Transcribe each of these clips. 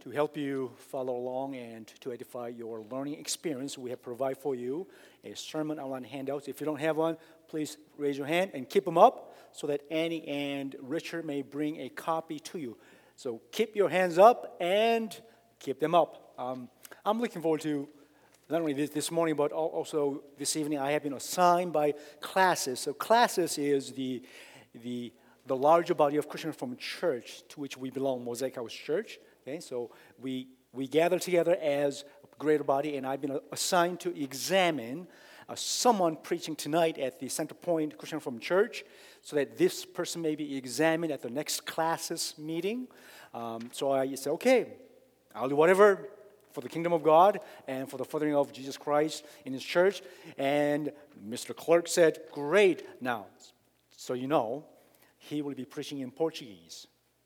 To help you follow along and to edify your learning experience, we have provided for you a sermon outline handout. If you don't have one, please raise your hand and keep them up so that Annie and Richard may bring a copy to you. So keep your hands up and keep them up. I'm looking forward to not only this morning, but also this evening. I have been assigned by classes. So classes is the larger body of Christians from church to which we belong, Mosaic House Church. Okay, so we gather together as a greater body, and I've been assigned to examine someone preaching tonight at the Center Point Christian Reformed Church, so that this person may be examined at the next classes meeting. So I said, okay, I'll do whatever for the kingdom of God and for the furthering of Jesus Christ in His church. And Mr. Clerk said, great. Now, so you know, he will be preaching in Portuguese.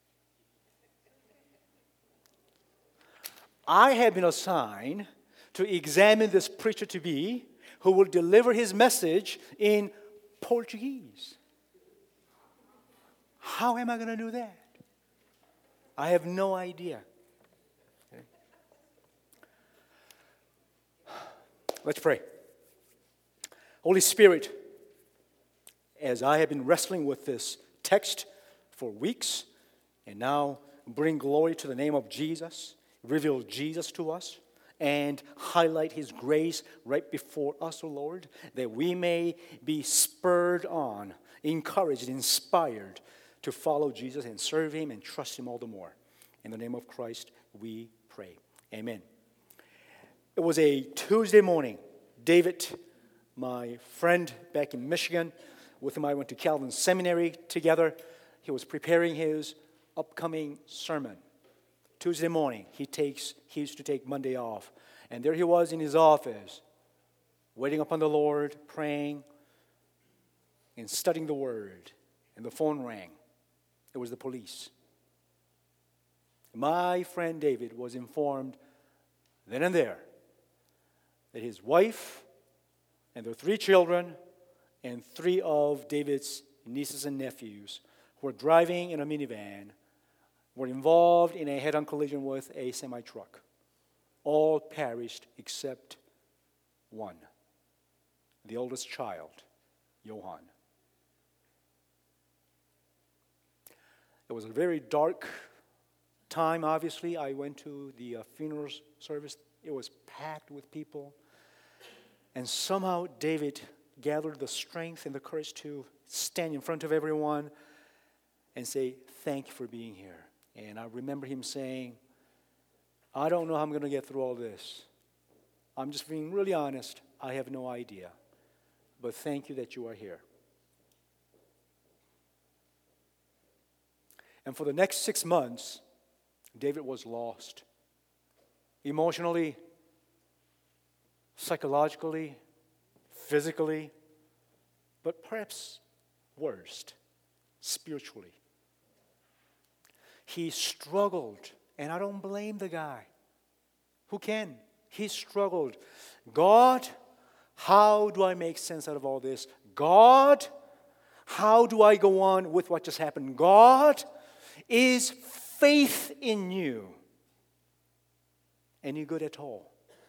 I have been assigned to examine this preacher to be who will deliver his message in Portuguese. How am I going to do that? I have no idea. Okay. Let's pray. Holy Spirit, as I have been wrestling with this text for weeks, and now bring glory to the name of Jesus, reveal Jesus to us, and highlight His grace right before us, O Lord, that we may be spurred on, encouraged, inspired to follow Jesus and serve Him and trust Him all the more. In the name of Christ, we pray. Amen. It was a Tuesday morning. David, my friend back in Michigan, with whom I went to Calvin Seminary together, he was preparing his upcoming sermon. Tuesday morning, he used to take Monday off. And there he was in his office, waiting upon the Lord, praying, and studying the Word. And the phone rang. It was the police. My friend David was informed then and there that his wife and their 3 children and 3 of David's nieces and nephews who were driving in a minivan were involved in a head-on collision with a semi-truck. All perished except one, the oldest child, Johann. It was a very dark time, obviously. I went to the funeral service. It was packed with people. And somehow David gathered the strength and the courage to stand in front of everyone and say, thank you for being here. And I remember him saying, I don't know how I'm going to get through all this. I'm just being really honest. I have no idea. But thank you that you are here. And for the next 6 months, David was lost. Emotionally, psychologically, physically, but perhaps worst, spiritually. He struggled, and I don't blame the guy. Who can? He struggled. God, how do I make sense out of all this? God, how do I go on with what just happened? God, is faith in you any good at all?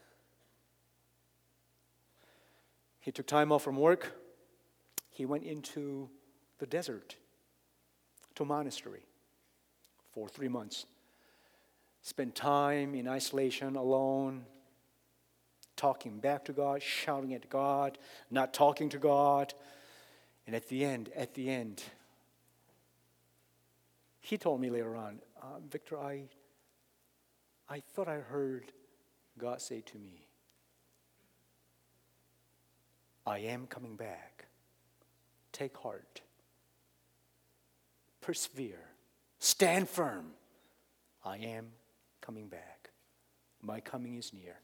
He took time off from work. He went into the desert, to a monastery for 3 months. Spent time in isolation, alone, talking back to God, shouting at God, not talking to God. And at the end, he told me later on, Victor, I thought I heard God say to me, I am coming back. Take heart. Persevere. Stand firm. I am coming back. My coming is near.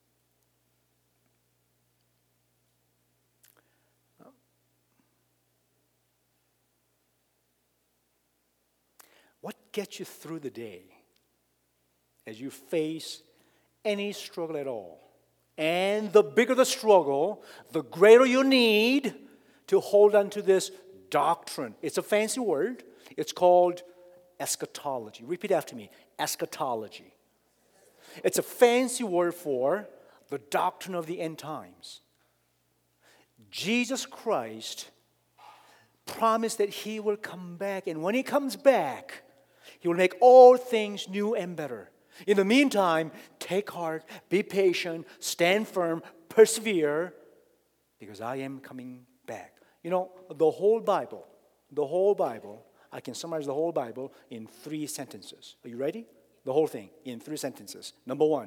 What gets you through the day as you face any struggle at all? And the bigger the struggle, the greater you need to hold on to this doctrine. It's a fancy word. It's called eschatology. Repeat after me. Eschatology. It's a fancy word for the doctrine of the end times. Jesus Christ promised that He will come back, and when He comes back, He will make all things new and better. In the meantime, take heart, be patient, stand firm, persevere, because I am coming back. You know, the whole Bible, I can summarize the whole Bible in 3 sentences. Are you ready? The whole thing in 3 sentences. Number 1,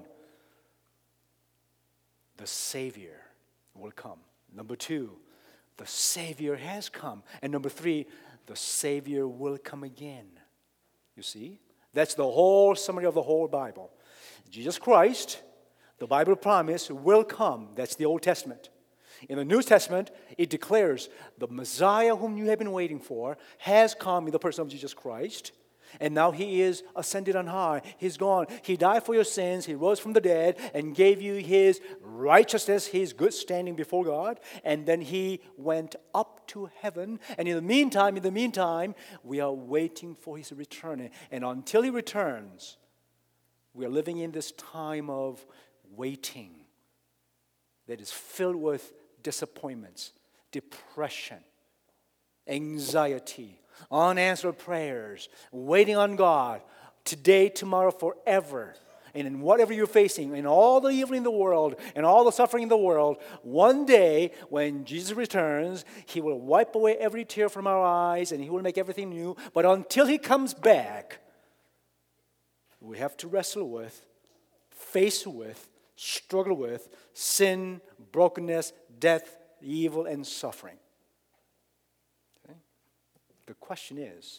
the Savior will come. Number 2, the Savior has come. And number 3, the Savior will come again. You see? That's the whole summary of the whole Bible. Jesus Christ, the Bible promise, will come. That's the Old Testament. In the New Testament, it declares the Messiah whom you have been waiting for has come in the person of Jesus Christ. And now He is ascended on high. He's gone. He died for your sins. He rose from the dead and gave you His righteousness, His good standing before God. And then He went up to heaven. And in the meantime, we are waiting for His return. And until He returns, we are living in this time of waiting that is filled with disappointments, depression, anxiety, unanswered prayers, waiting on God today, tomorrow, forever. And in whatever you're facing, in all the evil in the world, and all the suffering in the world, one day when Jesus returns, He will wipe away every tear from our eyes and He will make everything new. But until He comes back, we have to wrestle with, face with, struggle with sin, brokenness, death, evil, and suffering. Okay? The question is,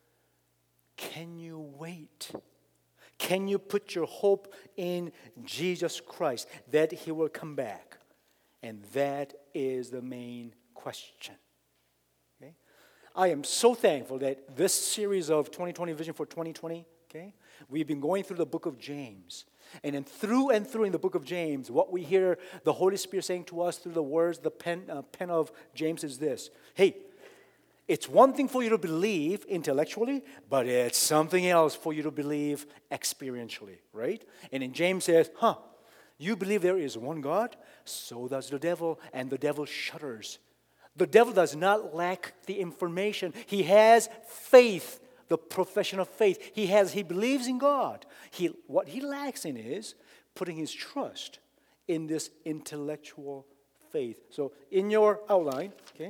can you wait? Can you put your hope in Jesus Christ that He will come back? And that is the main question. Okay? I am so thankful that this series of 2020 Vision for 2020, okay, we've been going through the book of James. And then through in the book of James, what we hear the Holy Spirit saying to us through the words, the pen of James is this. Hey, it's one thing for you to believe intellectually, but it's something else for you to believe experientially, right? And then James says, you believe there is one God? So does the devil, and the devil shudders. The devil does not lack the information. He has faith. The profession of faith. He believes in God. What he lacks in is putting his trust in this intellectual faith. So in your outline, okay,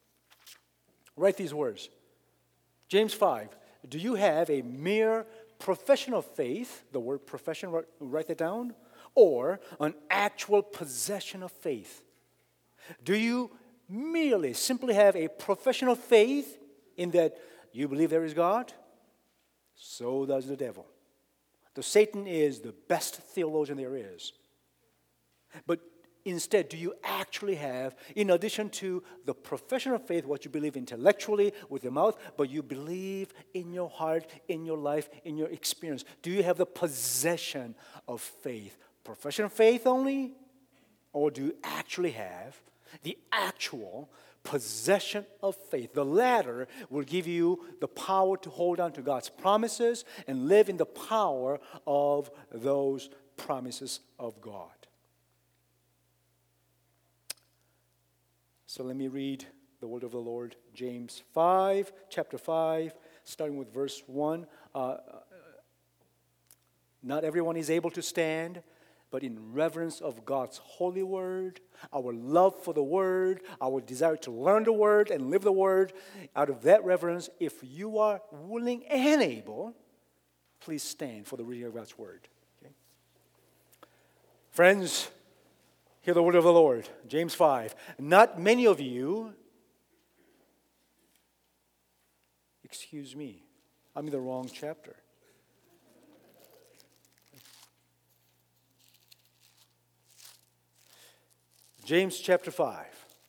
write these words. James 5, do you have a mere profession of faith, the word profession, write that down, or an actual possession of faith? Do you simply have a profession of faith in that you believe there is God? So does the devil. Satan is the best theologian there is. But instead, do you actually have, in addition to the profession of faith, what you believe intellectually with your mouth, but you believe in your heart, in your life, in your experience? Do you have the possession of faith? Profession of faith only? Or do you actually have the actual possession of faith? The latter will give you the power to hold on to God's promises and live in the power of those promises of God. So let me read the word of the Lord, James 5, chapter 5, starting with verse 1. Not everyone is able to stand, but in reverence of God's holy word, our love for the word, our desire to learn the word and live the word, out of that reverence, if you are willing and able, please stand for the reading of God's word. Okay? Friends, hear the word of the Lord. James 5. Not many of you, excuse me, I'm in the wrong chapter. James chapter 5.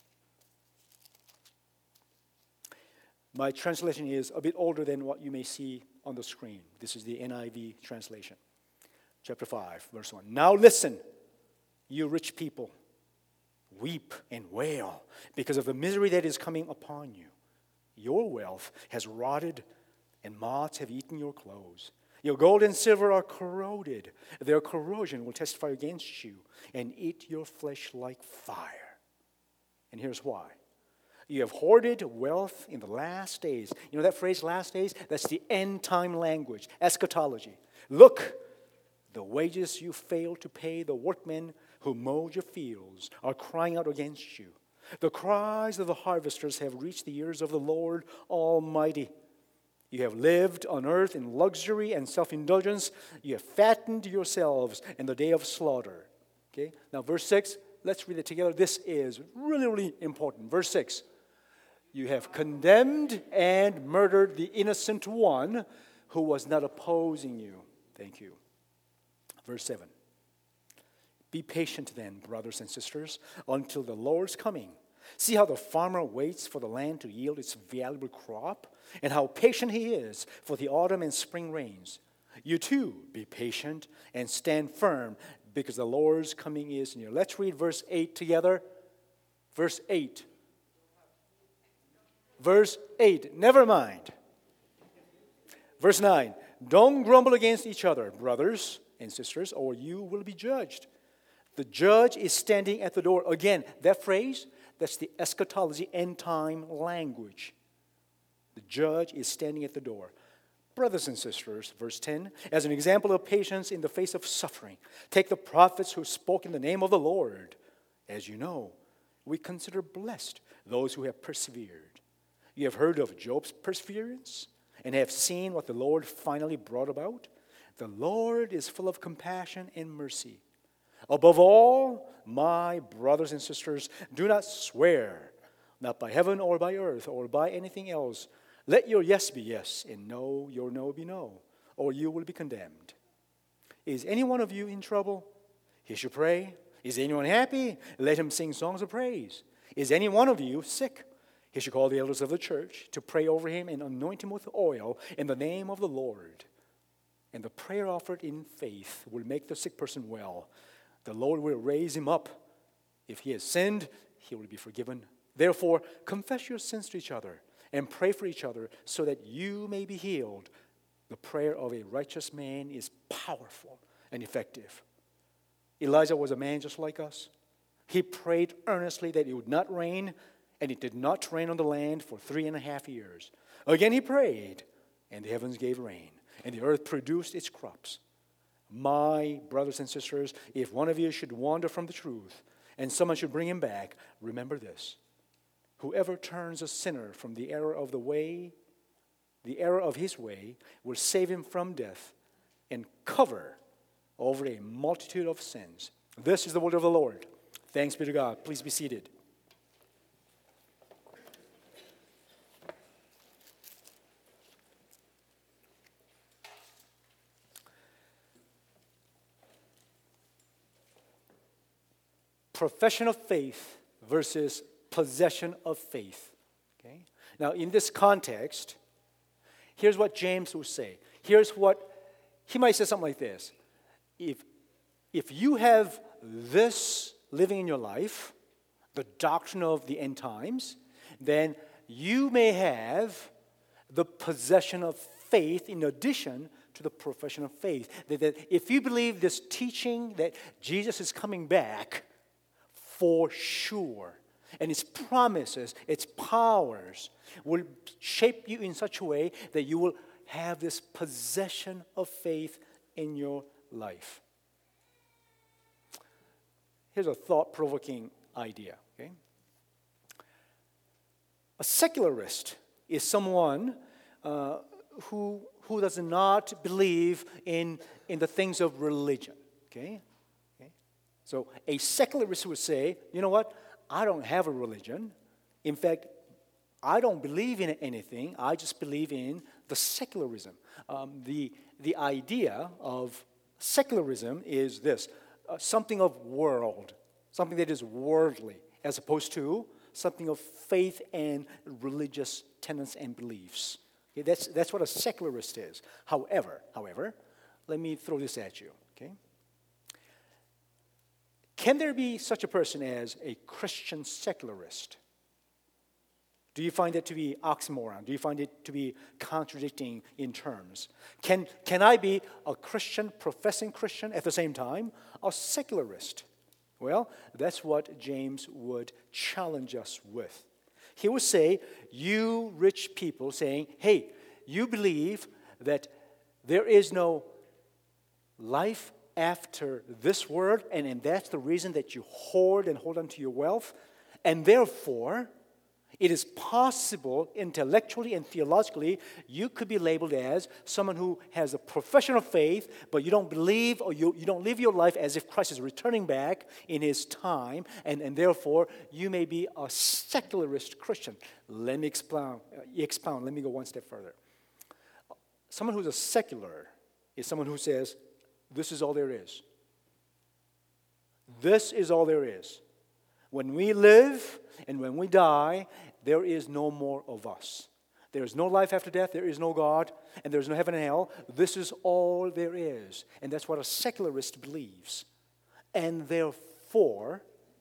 My translation is a bit older than what you may see on the screen. This is the NIV translation. Chapter 5, verse 1. Now listen, you rich people, weep and wail because of the misery that is coming upon you. Your wealth has rotted and moths have eaten your clothes. Your gold and silver are corroded. Their corrosion will testify against you and eat your flesh like fire. And here's why. You have hoarded wealth in the last days. You know that phrase, last days? That's the end time language, eschatology. Look, the wages you failed to pay the workmen who mowed your fields are crying out against you. The cries of the harvesters have reached the ears of the Lord Almighty. You have lived on earth in luxury and self-indulgence. You have fattened yourselves in the day of slaughter. Okay? Now, verse 6, let's read it together. This is really, really important. Verse 6. You have condemned and murdered the innocent one who was not opposing you. Thank you. Verse 7. Be patient then, brothers and sisters, until the Lord's coming. See how the farmer waits for the land to yield its valuable crop, and how patient he is for the autumn and spring rains. You too, be patient and stand firm, because the Lord's coming is near. Let's read verse 8 together. Verse 8. Verse 8. Never mind. Verse 9. Don't grumble against each other, brothers and sisters, or you will be judged. The judge is standing at the door. Again, that phrase, that's the eschatology, end time language. The judge is standing at the door. Brothers and sisters, verse 10, as an example of patience in the face of suffering, take the prophets who spoke in the name of the Lord. As you know, we consider blessed those who have persevered. You have heard of Job's perseverance and have seen what the Lord finally brought about. The Lord is full of compassion and mercy. Above all, my brothers and sisters, do not swear, not by heaven or by earth or by anything else. Let your yes be yes and no, your no be no, or you will be condemned. Is any one of you in trouble? He should pray. Is anyone happy? Let him sing songs of praise. Is any one of you sick? He should call the elders of the church to pray over him and anoint him with oil in the name of the Lord. And the prayer offered in faith will make the sick person well. The Lord will raise him up. If he has sinned, he will be forgiven. Therefore, confess your sins to each other and pray for each other so that you may be healed. The prayer of a righteous man is powerful and effective. Elijah was a man just like us. He prayed earnestly that it would not rain, and it did not rain on the land for 3.5 years. Again he prayed, and the heavens gave rain, and the earth produced its crops. My brothers and sisters, if one of you should wander from the truth, and someone should bring him back, remember this. Whoever turns a sinner from the error of his way, will save him from death and cover over a multitude of sins. This is the word of the Lord. Thanks be to God. Please be seated. Profession of faith versus possession of faith. Okay? Now, in this context, here's what James would say. Here's what he might say something like this. If you have this living in your life, the doctrine of the end times, then you may have the possession of faith in addition to the profession of faith. That if you believe this teaching that Jesus is coming back, for sure, and its promises, its powers will shape you in such a way that you will have this possession of faith in your life. Here's a thought-provoking idea. Okay? A secularist is someone who does not believe in the things of religion. Okay? So a secularist would say, you know what? I don't have a religion. In fact, I don't believe in anything. I just believe in the secularism. The idea of secularism is this, something of world, something that is worldly, as opposed to something of faith and religious tenets and beliefs. Okay, that's what a secularist is. However, let me throw this at you. Okay? Can there be such a person as a Christian secularist? Do you find that to be oxymoron? Do you find it to be contradicting in terms? Can I be a Christian, professing Christian, at the same time, a secularist? Well, that's what James would challenge us with. He would say, you rich people saying, hey, you believe that there is no life after this world, and that's the reason that you hoard and hold on to your wealth, and therefore, it is possible intellectually and theologically, you could be labeled as someone who has a profession of faith, but you don't believe or you don't live your life as if Christ is returning back in his time, and therefore you may be a secularist Christian. Let me expound. Let me go one step further. Someone who's a secular is someone who says, this is all there is. This is all there is. When we live and when we die, there is no more of us. There is no life after death, there is no God, and there is no heaven and hell. This is all there is. And that's what a secularist believes. And therefore,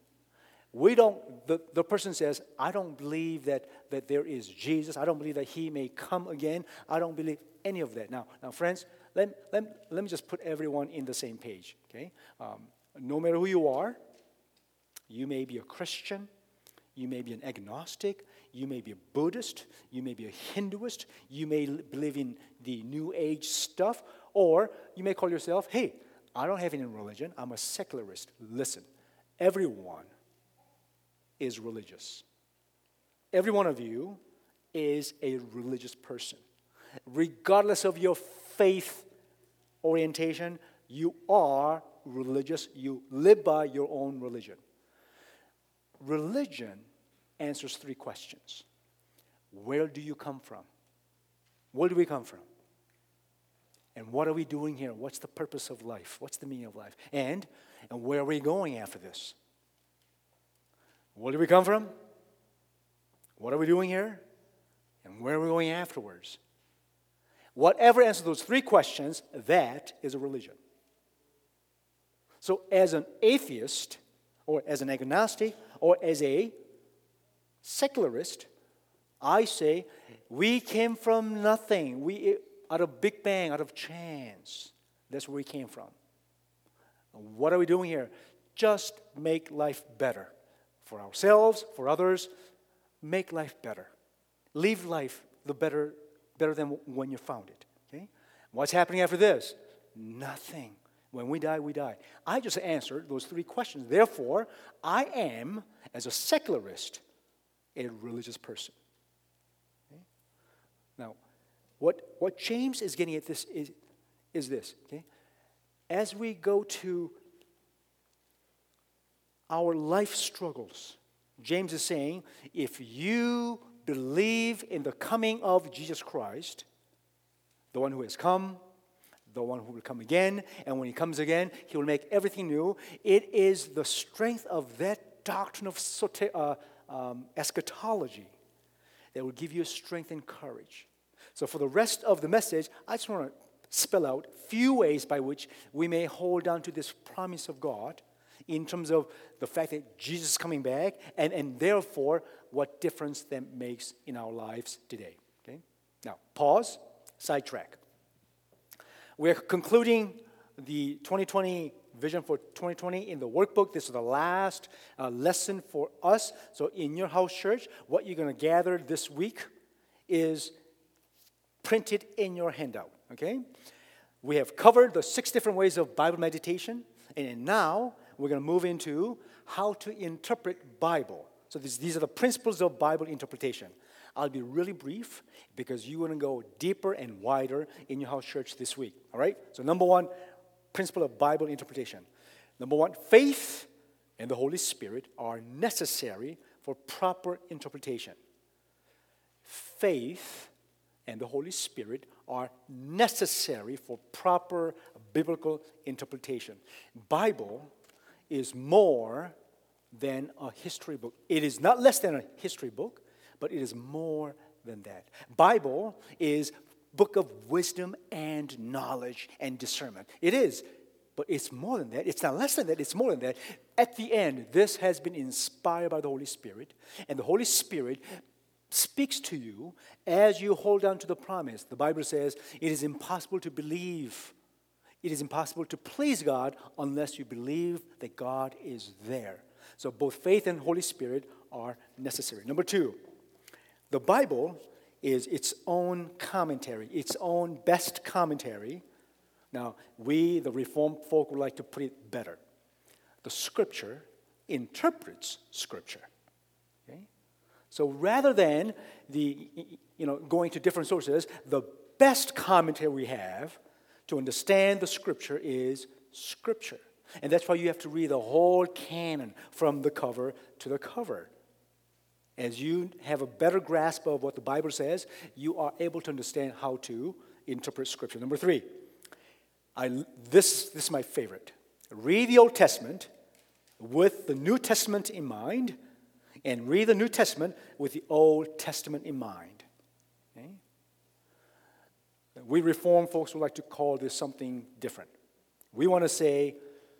the person says, I don't believe that there is Jesus. I don't believe that he may come again. I don't believe any of that. Now friends, let me just put everyone in the same page, okay? No matter who you are, you may be a Christian, you may be an agnostic, you may be a Buddhist, you may be a Hinduist, you may believe in the New Age stuff, or you may call yourself, hey, I don't have any religion, I'm a secularist. Listen, everyone is religious. Every one of you is a religious person. Regardless of your faith orientation, you are religious. You live by your own religion. Religion answers three questions. Where do you come from? Where do we come from? And what are we doing here? What's the purpose of life? What's the meaning of life? And where are we going after this? Where do we come from? What are we doing here? And where are we going afterwards? Whatever answers those three questions, that is a religion. So as an atheist, or as an agnostic, or as a secularist, I say we came from nothing. We out of Big Bang, out of chance. That's where we came from. What are we doing here? Just make life better for ourselves, for others. Make life better. Leave life the better than when you found it. Okay? What's happening after this? Nothing. When we die, we die. I just answered those three questions. Therefore, I am, as a secularist, a religious person. Okay? Now, what James is getting at this is this. Okay? As we go to our life struggles, James is saying, if you believe in the coming of Jesus Christ, the one who has come, the one who will come again, and when he comes again, he will make everything new. It is the strength of that doctrine of eschatology that will give you strength and courage. So for the rest of the message, I just want to spell out a few ways by which we may hold on to this promise of God in terms of the fact that Jesus is coming back, and therefore what difference that makes in our lives today. Okay? Now, pause, sidetrack. We're concluding the 2020 vision for 2020 in the workbook. This is the last lesson for us. So in your house church, what you're going to gather this week is printed in your handout. Okay? We have covered the 6 different ways of Bible meditation, and now we're going to move into how to interpret Bible. So these are the principles of Bible interpretation. I'll be really brief because you want to go deeper and wider in your house church this week. All right? So number 1, principle of Bible interpretation. Number 1, faith and the Holy Spirit are necessary for proper interpretation. Faith and the Holy Spirit are necessary for proper biblical interpretation. Bible is more than a history book. It is not less than a history book, but it is more than that. Bible is book of wisdom and knowledge and discernment. It is, but it's more than that. It's not less than that, it's more than that. At the end, this has been inspired by the Holy Spirit, and the Holy Spirit speaks to you as you hold on to the promise. The Bible says it is impossible to believe. It is impossible to please God unless you believe that God is there. So both faith and Holy Spirit are necessary. Number two, the Bible is its own commentary, its own best commentary. Now, we, the Reformed folk, would like to put it better. The Scripture interprets Scripture. Okay? So rather than going to different sources, the best commentary we have to understand the Scripture is Scripture. And that's why you have to read the whole canon from the cover to the cover. As you have a better grasp of what the Bible says, you are able to understand how to interpret Scripture. Number three, this is my favorite. Read the Old Testament with the New Testament in mind, and read the New Testament with the Old Testament in mind. Okay? We Reformed folks would like to call this something different. We want to say,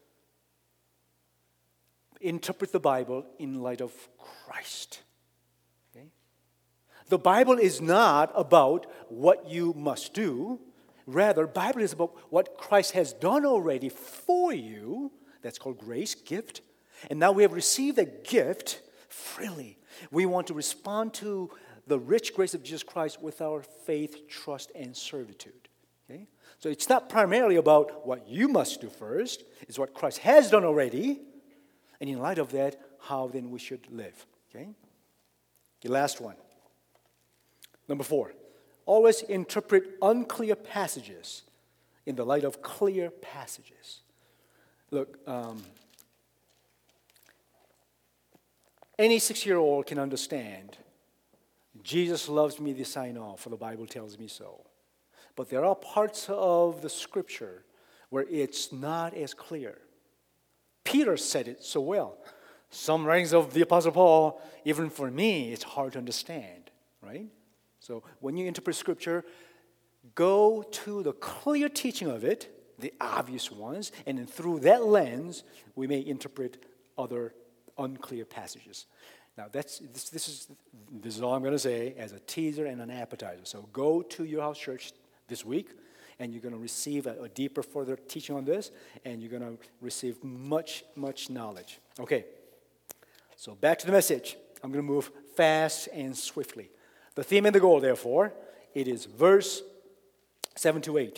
interpret the Bible in light of Christ. Okay? The Bible is not about what you must do. Rather, the Bible is about what Christ has done already for you. That's called grace, gift. And now we have received a gift freely. We want to respond to the rich grace of Jesus Christ with our faith, trust, and servitude. Okay? So it's not primarily about what you must do first. It's what Christ has done already. And in light of that, how then we should live. Okay? The last one. Number 4. Always interpret unclear passages in the light of clear passages. Look, any 6-year-old can understand, Jesus loves me, this I know, for the Bible tells me so. But there are parts of the Scripture where it's not as clear. Peter said it so well. Some writings of the Apostle Paul, even for me, it's hard to understand, right? So when you interpret Scripture, go to the clear teaching of it, the obvious ones, and then through that lens, we may interpret other unclear passages. Now, this is all I'm going to say as a teaser and an appetizer. So go to your house church this week, and you're going to receive a deeper, further teaching on this, and you're going to receive much, much knowledge. Okay, so back to the message. I'm going to move fast and swiftly. The theme and the goal, therefore, it is verse 7 to 8.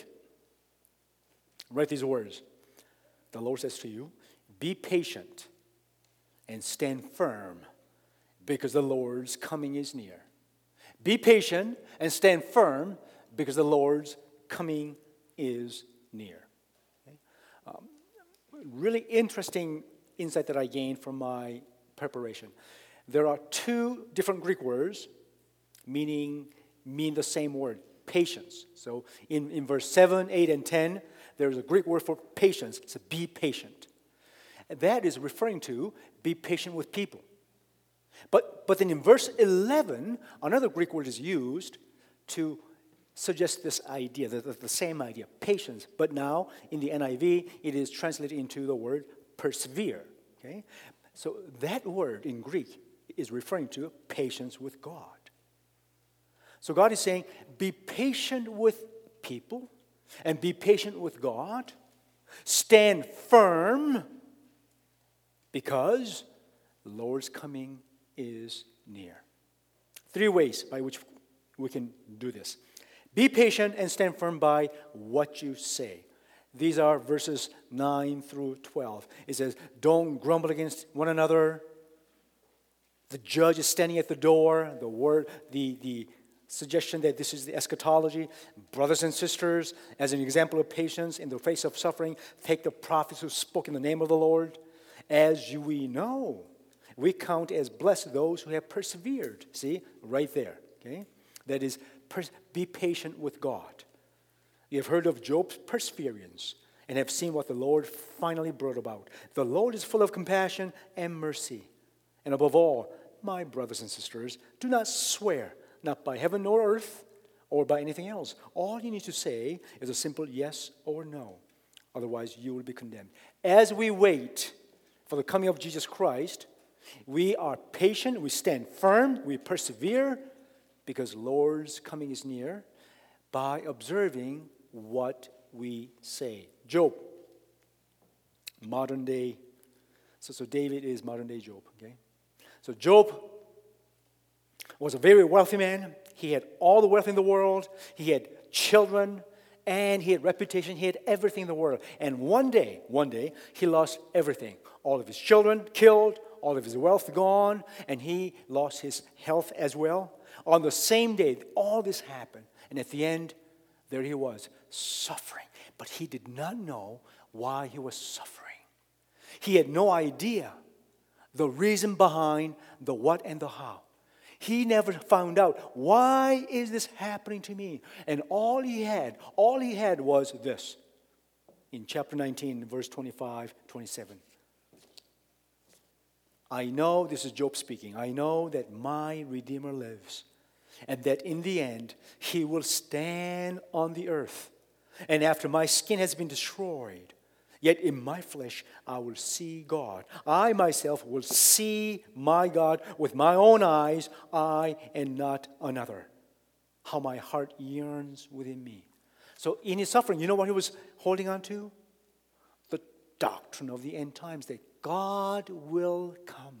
Write these words. The Lord says to you, be patient and stand firm, because the Lord's coming is near. Be patient and stand firm, because the Lord's coming is near. Okay? Really interesting insight that I gained from my preparation. There are 2 different Greek words mean the same word, patience. So in verse 7, 8, and 10, there's a Greek word for patience. It's be patient. That is referring to be patient with people. But then in verse 11, another Greek word is used to suggest this idea, the same idea, patience. But now in the NIV, it is translated into the word persevere. Okay? So that word in Greek is referring to patience with God. So God is saying, be patient with people and be patient with God. Stand firm, because the Lord's coming is near. 3 ways by which we can do this. Be patient and stand firm by what you say. These are verses 9 through 12. It says, don't grumble against one another. The judge is standing at the door. The suggestion that this is the eschatology. Brothers and sisters, as an example of patience in the face of suffering, take the prophets who spoke in the name of the Lord. As we know, we count as blessed those who have persevered. See, right there. Okay, that is, be patient with God. You have heard of Job's perseverance and have seen what the Lord finally brought about. The Lord is full of compassion and mercy. And above all, my brothers and sisters, do not swear, not by heaven nor earth or by anything else. All you need to say is a simple yes or no. Otherwise, you will be condemned. As we wait for the coming of Jesus Christ, we are patient, we stand firm, we persevere, because Lord's coming is near by observing what we say. Job, modern day. So David is modern day Job, okay? So Job was a very wealthy man. He had all the wealth in the world. He had children, and he had reputation. He had everything in the world. And one day, he lost everything. All of his children killed, all of his wealth gone, and he lost his health as well. On the same day, all this happened. And at the end, there he was, suffering. But he did not know why he was suffering. He had no idea the reason behind the what and the how. He never found out, why is this happening to me? And all he had was this. In chapter 19, verse 25, 27. I know, this is Job speaking, I know that my Redeemer lives, and that in the end, he will stand on the earth. And after my skin has been destroyed, yet in my flesh I will see God. I myself will see my God with my own eyes, I and not another. How my heart yearns within me. So in his suffering, you know what he was holding on to? The doctrine of the end times, that God will come.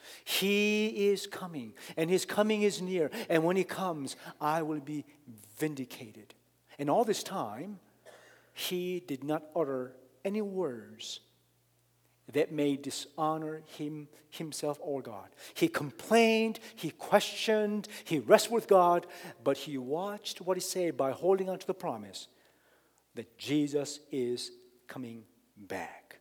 He is coming, and his coming is near. And when he comes, I will be vindicated. And all this time, he did not utter any words that may dishonor himself or God. He complained, he questioned, he wrestled with God, but he watched what he said by holding on to the promise that Jesus is coming back.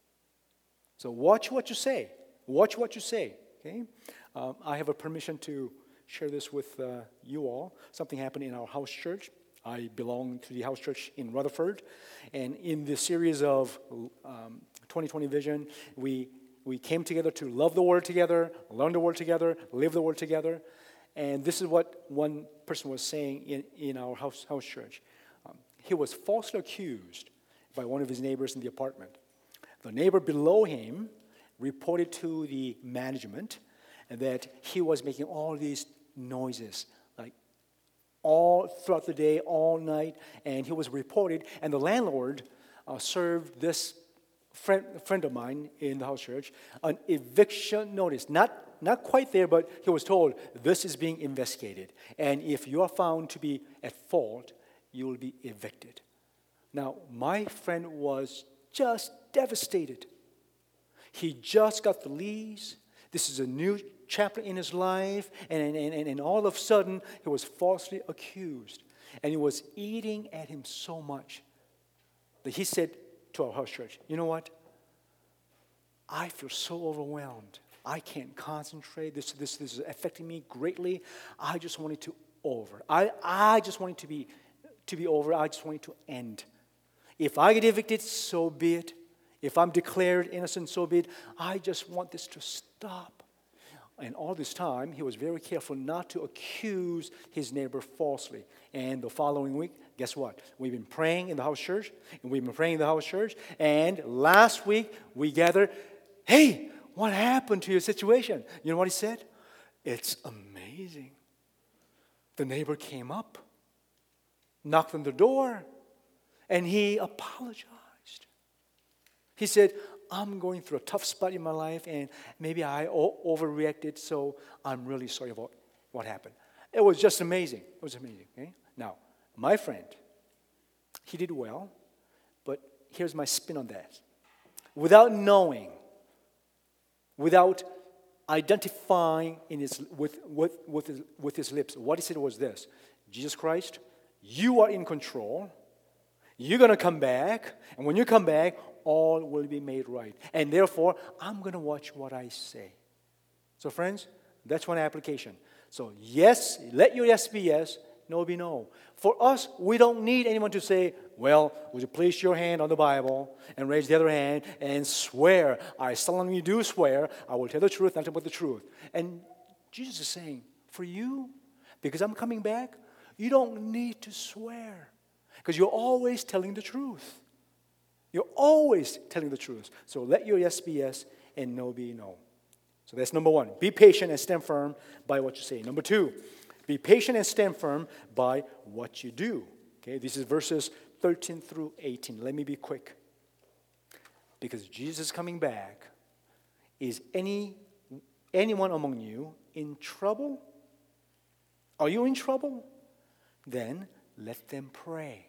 So watch what you say. Watch what you say. Okay? I have a permission to share this with you all. Something happened in our house church. I belong to the house church in Rutherford. And in this series of 2020 Vision, we came together to love the Word together, learn the Word together, live the Word together. And this is what one person was saying in our house church. He was falsely accused by one of his neighbors in the apartment. The neighbor below him reported to the management that he was making all these noises, like all throughout the day, all night, and he was reported. And the landlord served this friend of mine in the house church an eviction notice. Not quite there, but he was told, this is being investigated. And if you are found to be at fault, you will be evicted. Now, my friend was just devastated. He just got the lease. This is a new chapter in his life. And all of a sudden, he was falsely accused. And it was eating at him so much that he said to our house church, you know what? I feel so overwhelmed. I can't concentrate. This is affecting me greatly. I just want it to over. I just want it to be over. I just want it to end. If I get evicted, so be it. If I'm declared innocent, so be it. I just want this to stop. And all this time, he was very careful not to accuse his neighbor falsely. And the following week, guess what? We've been praying in the house church, and last week, we gathered, hey, what happened to your situation? You know what he said? It's amazing. The neighbor came up, knocked on the door, and he apologized. He said, I'm going through a tough spot in my life, and maybe I overreacted, so I'm really sorry about what happened. It was just amazing. It was amazing. Okay? Now, my friend, he did well, but here's my spin on that. Without knowing, without identifying with his lips, what he said was this: Jesus Christ, you are in control. You're going to come back, and when you come back, all will be made right. And therefore, I'm going to watch what I say. So friends, that's one application. So yes, let your yes be yes, no be no. For us, we don't need anyone to say, well, would you place your hand on the Bible and raise the other hand and swear, I solemnly do swear, I will tell the truth, nothing but the truth. And Jesus is saying, for you, because I'm coming back, you don't need to swear. Because you're always telling the truth. You're always telling the truth. So let your yes be yes and no be no. So that's number one. Be patient and stand firm by what you say. Number two, Be patient and stand firm by what you do. Okay, this is verses 13 through 18. Let me be quick. Because Jesus is coming back. Is anyone among you in trouble? Are you in trouble? Then let them pray.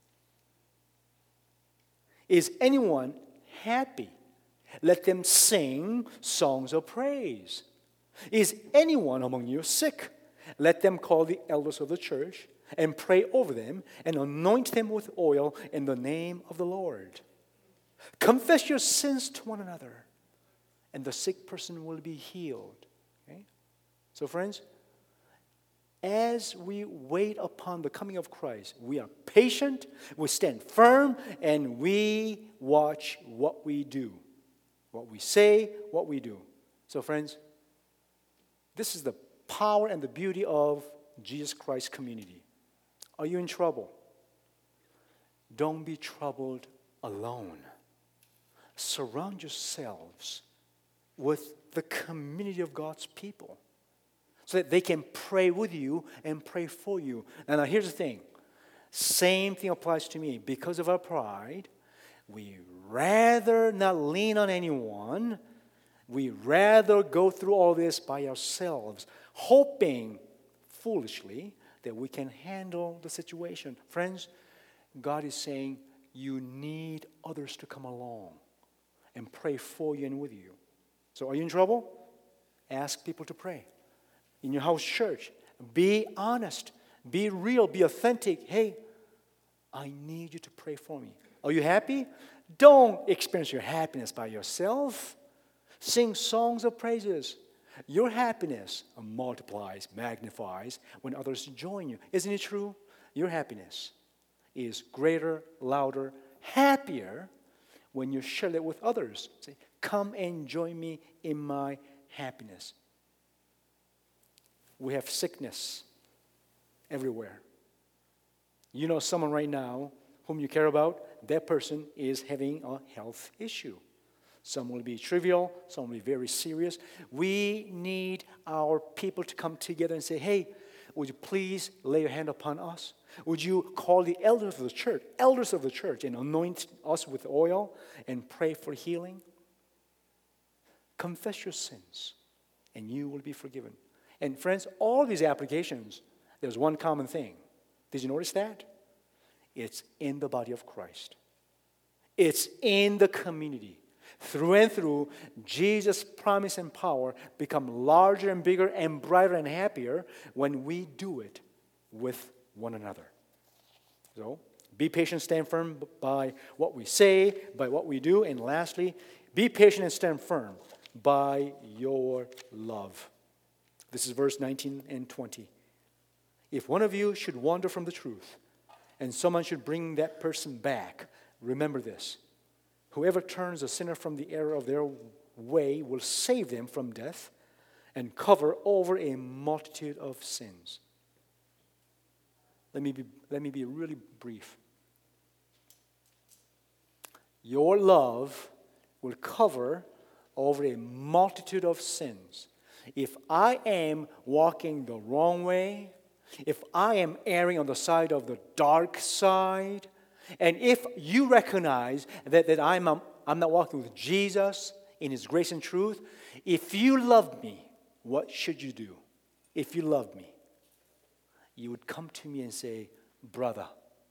Is anyone happy? Let them sing songs of praise. Is anyone among you sick? Let them call the elders of the church and pray over them and anoint them with oil in the name of the Lord. Confess your sins to one another, and the sick person will be healed. Okay? So friends, as we wait upon the coming of Christ, we are patient, we stand firm, and we watch what we do. What we say, what we do. So friends, this is the power and the beauty of Jesus Christ community. Are you in trouble? Don't be troubled alone. Surround yourselves with the community of God's people so that they can pray with you and pray for you. And now here's the thing. Same thing applies to me. Because of our pride, we rather not lean on anyone. We rather go through all this by ourselves, hoping foolishly that we can handle the situation. Friends, God is saying you need others to come along and pray for you and with you. So are you in trouble? Ask people to pray. In your house church, be honest, be real, be authentic. Hey, I need you to pray for me. Are you happy? Don't experience your happiness by yourself. Sing songs of praises. Your happiness multiplies, magnifies when others join you. Isn't it true? Your happiness is greater, louder, happier when you share it with others. Say, come and join me in my happiness. We have sickness everywhere. You know someone right now whom you care about, that person is having a health issue. Some will be trivial, some will be very serious. We need our people to come together and say, hey, would you please lay your hand upon us? Would you call the elders of the church, and anoint us with oil and pray for healing? Confess your sins, and you will be forgiven. And friends, all these applications, there's one common thing. Did you notice that? It's in the body of Christ. It's in the community. Through and through, Jesus' promise and power become larger and bigger and brighter and happier when we do it with one another. So, be patient, stand firm by what we say, by what we do. And lastly, be patient and stand firm by your love. This is verse 19 and 20. If one of you should wander from the truth, and someone should bring that person back, remember this. Whoever turns a sinner from the error of their way will save them from death and cover over a multitude of sins. Let me be really brief. Your love will cover over a multitude of sins. If I am walking the wrong way, if I am erring on the side of the dark side, and if you recognize that I'm not walking with Jesus in His grace and truth, if you love me, what should you do? If you love me, you would come to me and say, brother,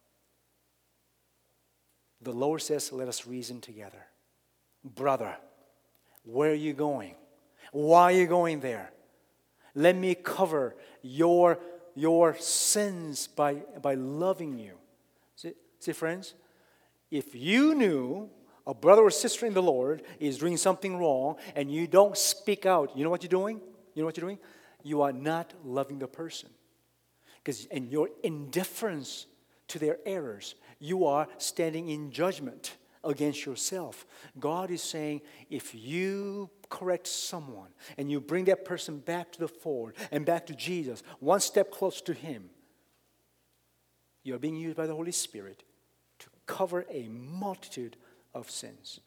the Lord says, let us reason together. Brother, where are you going? Why are you going there? Let me cover your sins by loving you. See, friends, if you knew a brother or sister in the Lord is doing something wrong and you don't speak out, you know what you're doing? You know what you're doing? You are not loving the person. Because in your indifference to their errors, you are standing in judgment against yourself. God is saying, if you correct someone and you bring that person back to the fold and back to Jesus, one step closer to Him, you are being used by the Holy Spirit to cover a multitude of sins.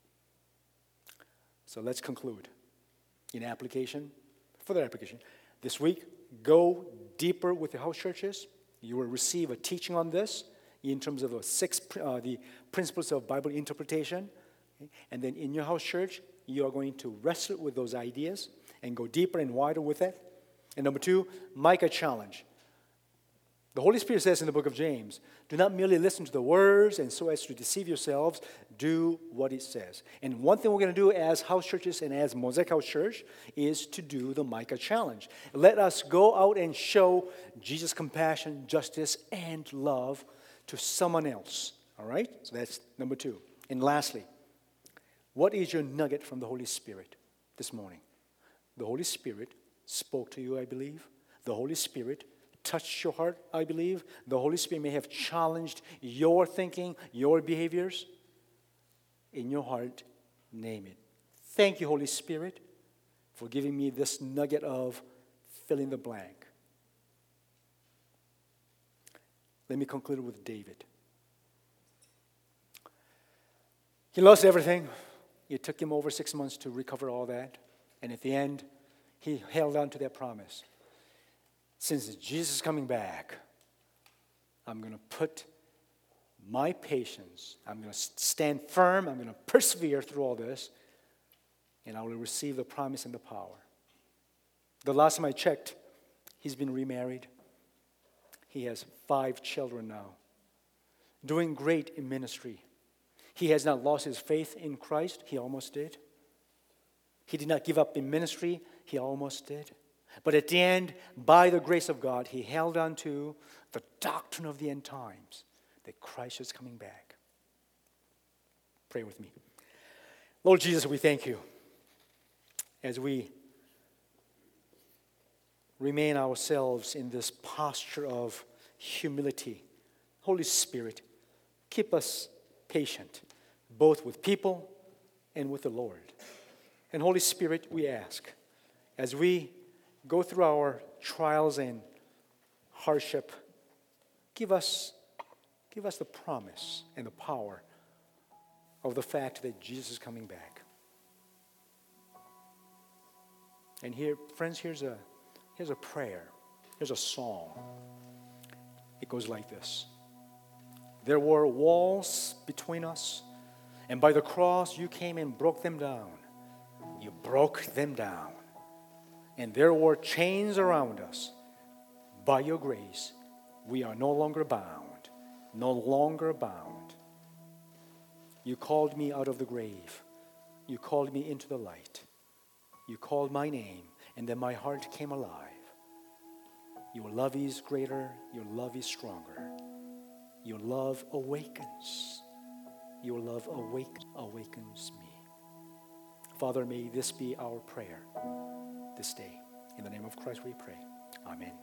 So let's conclude. In application, further application, this week, go deeper with the house churches, you will receive a teaching on this in terms of the principles of Bible interpretation. Okay? And then in your house church, you are going to wrestle with those ideas and go deeper and wider with it. And number 2, Micah challenge. The Holy Spirit says in the book of James, do not merely listen to the words and so as to deceive yourselves, do what it says. And one thing we're going to do as house churches and as Mosaic House Church is to do the Micah challenge. Let us go out and show Jesus' compassion, justice, and love to someone else. All right? So that's number 2. And lastly, what is your nugget from the Holy Spirit this morning? The Holy Spirit spoke to you, I believe. The Holy Spirit touched your heart, I believe. The Holy Spirit may have challenged your thinking, your behaviors. In your heart, name it. Thank you, Holy Spirit, for giving me this nugget of fill in the blank. Let me conclude with David. He lost everything. It took him over 6 months to recover all that. And at the end, he held on to that promise. Since Jesus is coming back, I'm going to put my patience, I'm going to stand firm, I'm going to persevere through all this, and I will receive the promise and the power. The last time I checked, he's been remarried. He has 5 children now, doing great in ministry. He has not lost his faith in Christ. He almost did. He did not give up in ministry. He almost did. But at the end, by the grace of God, he held on to the doctrine of the end times, that Christ is coming back. Pray with me. Lord Jesus, we thank you as we remain ourselves in this posture of humility. Holy Spirit, keep us patient, both with people and with the Lord. And Holy Spirit, we ask, as we go through our trials and hardship, give us the promise and the power of the fact that Jesus is coming back. And here, friends, here's a prayer. Here's a song. It goes like this. There were walls between us, and by the cross you came and broke them down. You broke them down. And there were chains around us. By your grace, we are no longer bound. No longer bound. You called me out of the grave. You called me into the light. You called my name, and then my heart came alive. Your love is greater. Your love is stronger. Your love awakens. Your love awakens me. Father, may this be our prayer this day. In the name of Christ we pray. Amen.